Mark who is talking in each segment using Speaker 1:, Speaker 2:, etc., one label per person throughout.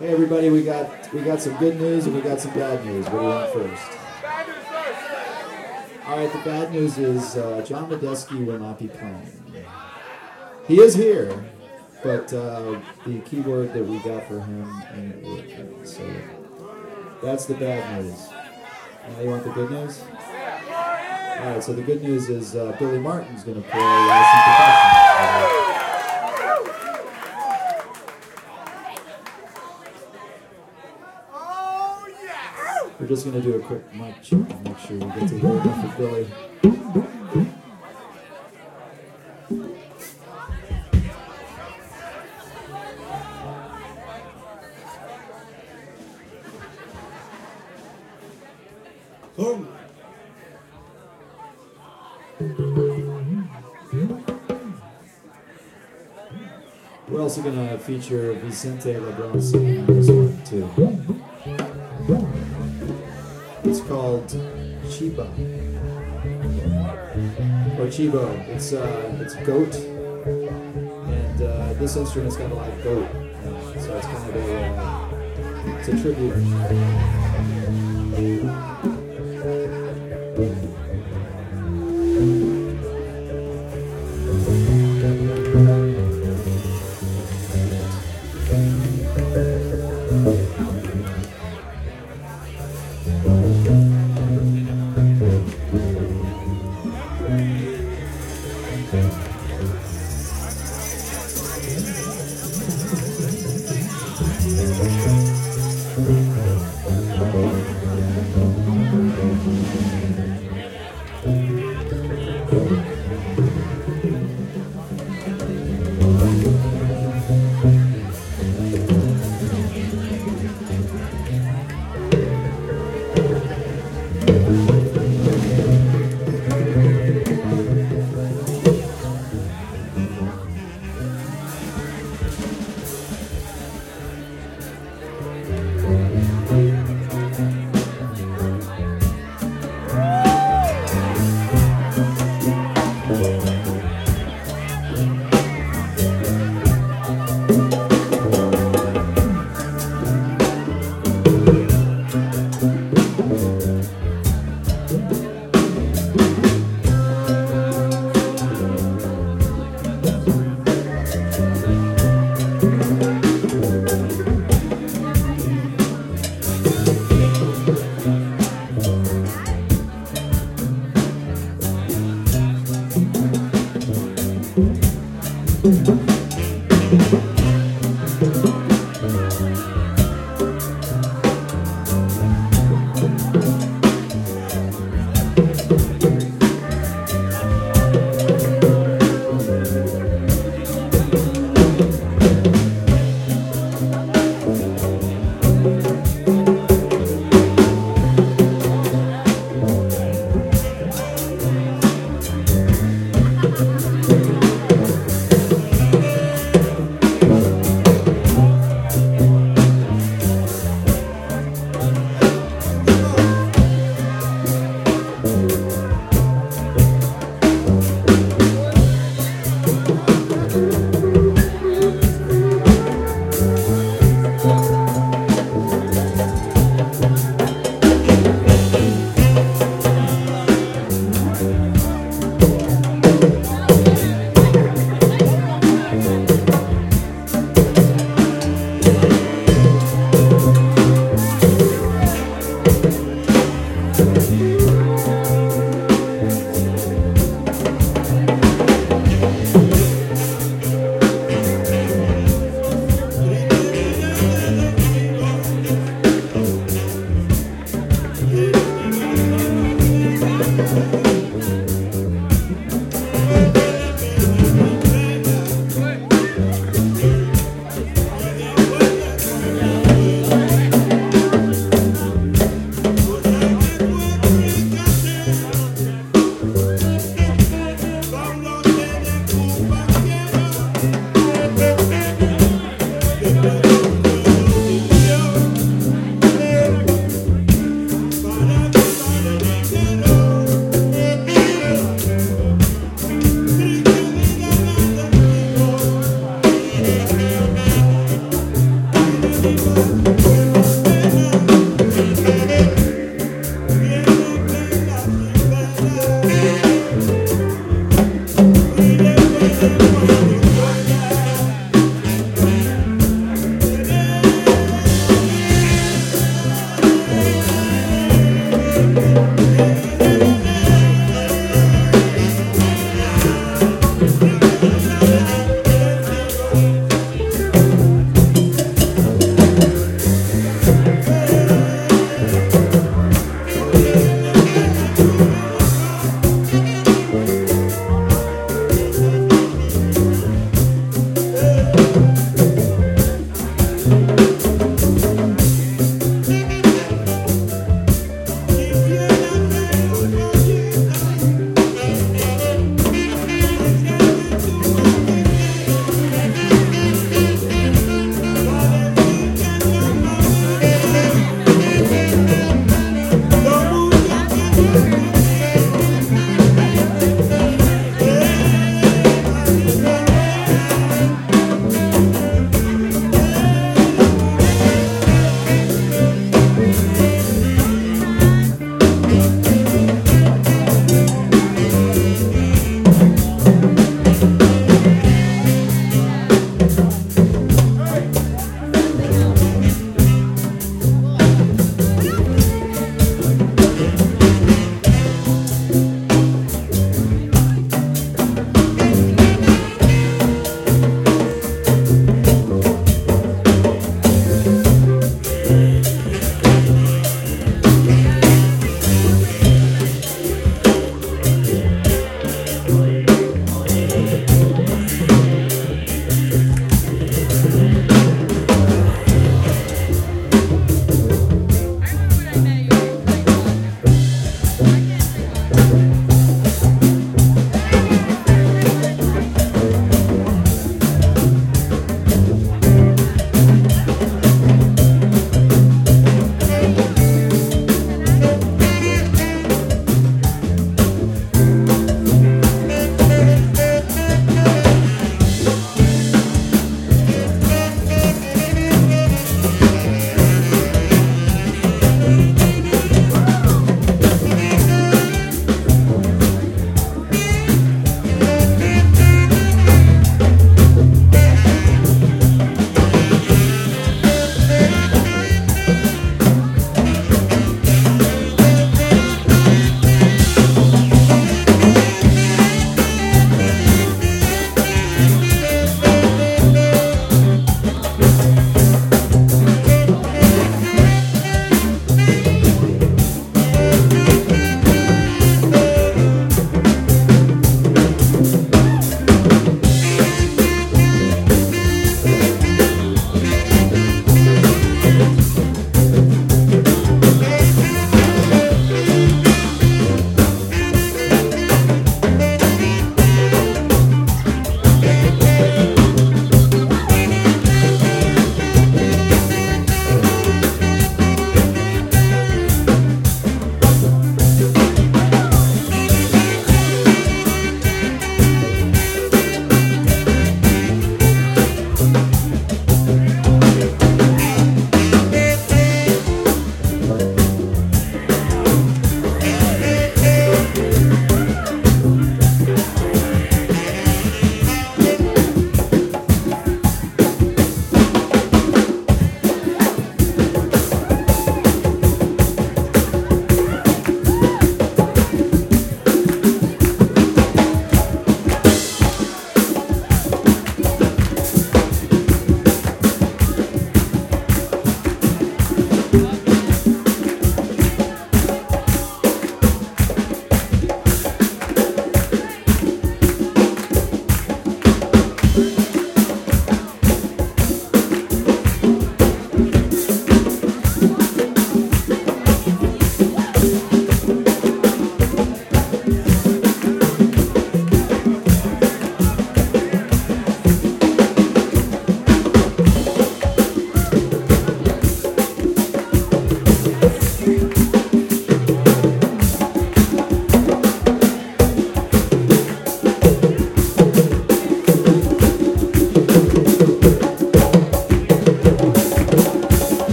Speaker 1: Hey everybody, we got some good news and we got some bad news. What do you want first? All right, the bad news is John Medeski will not be playing. He is here, but the keyboard that we got for him ain't working. So that's the bad news. Now you want the good news? All right, so the good news is Billy Martin's going to play some percussion. We're just going to do a quick mic check and make sure we get to hear enough of Billy.
Speaker 2: Boom.
Speaker 1: We're also going to feature Vicente Lebron singing on this one too. It's called Chiba or Chibo. It's goat, and this instrument's got a lot of goat, so it's kind of it's a tribute.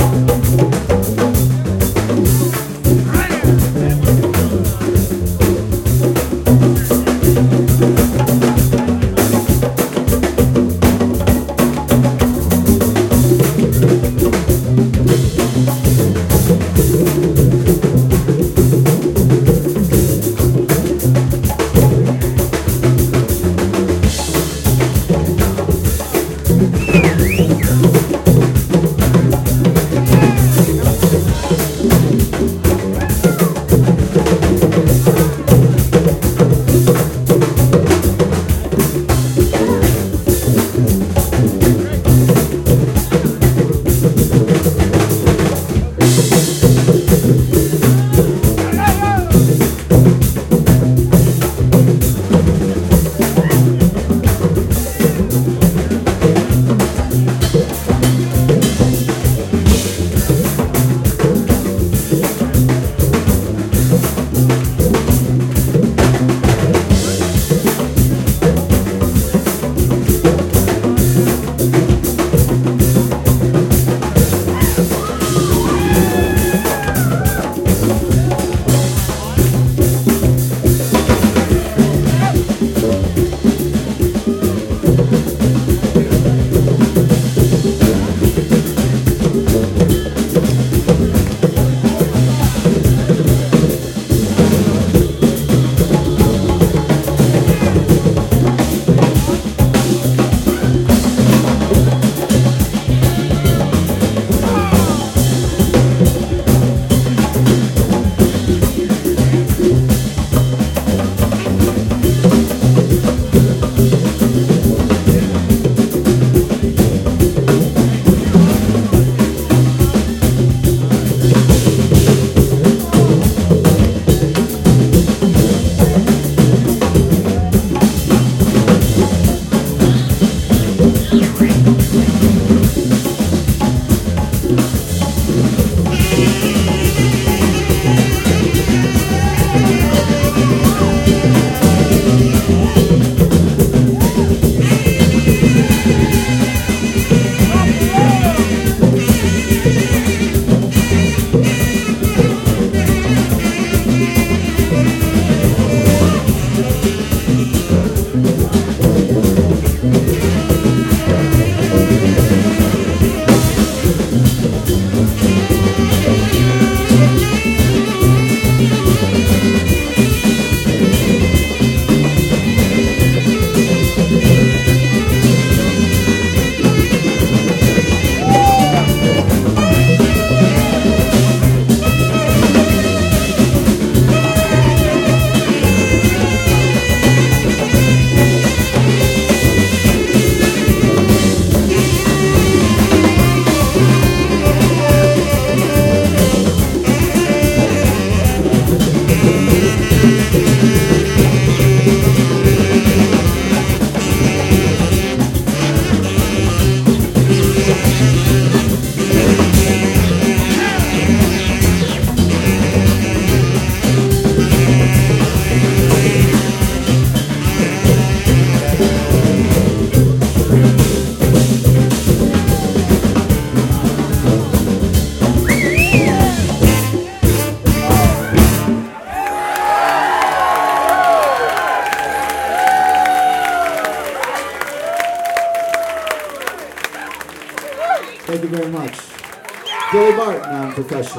Speaker 1: Thank you very much. Billy Martin on percussion.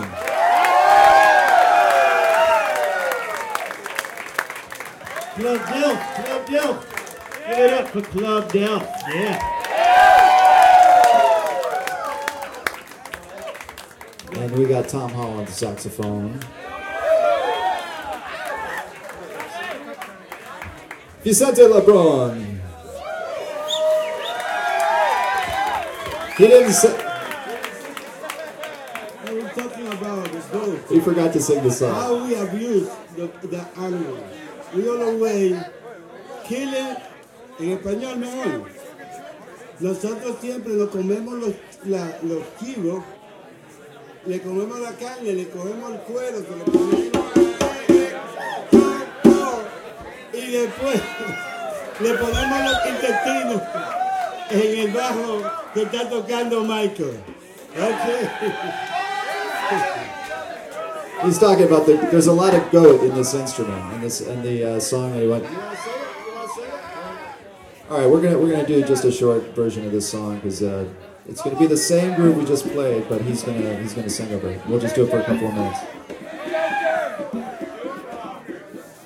Speaker 2: Club Delft, Club Delft. Give it up for Club Delft, yeah.
Speaker 1: And we got Tom Holland saxophone. Vicente Lebron. He didn't say.
Speaker 3: What we're talking about is those.
Speaker 1: He forgot to sing the song.
Speaker 3: How we abuse the animals. We always killing, en español mejor. Nosotros siempre nos comemos los chivos, le comemos la carne, le comemos el cuero, se le ponemos y después le ponemos los intestinos en el bajo que está tocando Michael. Okay.
Speaker 1: He's talking about there's a lot of goat in this instrument, in the song that he went. All right, we're gonna do just a short version of this song because it's gonna be the same group we just played, but he's gonna sing over it. We'll just do it for a couple of minutes.